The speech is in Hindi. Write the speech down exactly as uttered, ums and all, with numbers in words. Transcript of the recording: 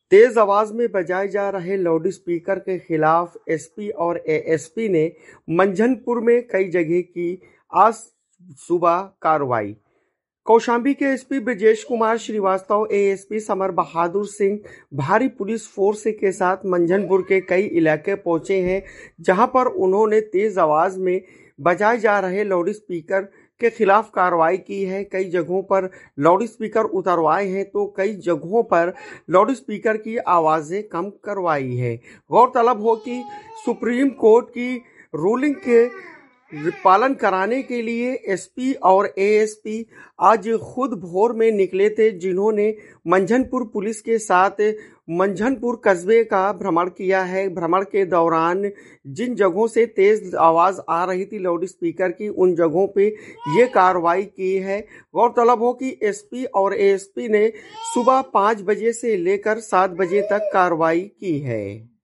तेज आवाज में बजाए जा रहे लाउड स्पीकर के खिलाफ एसपी और एएसपी ने मंझनपुर में कई जगह की आज सुबह कार्रवाई। कौशांबी के एसपी ब्रजेश कुमार श्रीवास्तव, एएसपी समर बहादुर सिंह भारी पुलिस फोर्स के साथ मंझनपुर के कई इलाके पहुंचे हैं, जहां पर उन्होंने तेज आवाज में बजाए जा रहे लाउड स्पीकर के खिलाफ कार्रवाई की है। कई जगहों पर लाउड स्पीकर उतरवाए हैं तो कई जगहों पर लाउड स्पीकर की आवाजें कम करवाई है। गौरतलब हो कि सुप्रीम कोर्ट की रूलिंग के पालन कराने के लिए एसपी और एएसपी आज खुद भोर में निकले थे, जिन्होंने मंझनपुर पुलिस के साथ मंझनपुर कस्बे का भ्रमण किया है। भ्रमण के दौरान जिन जगहों से तेज आवाज आ रही थी लाउड स्पीकर की, उन जगहों पे ये कार्रवाई की है। गौरतलब हो कि एसपी और एएसपी ने सुबह पाँच बजे से लेकर सात बजे तक कार्रवाई की है।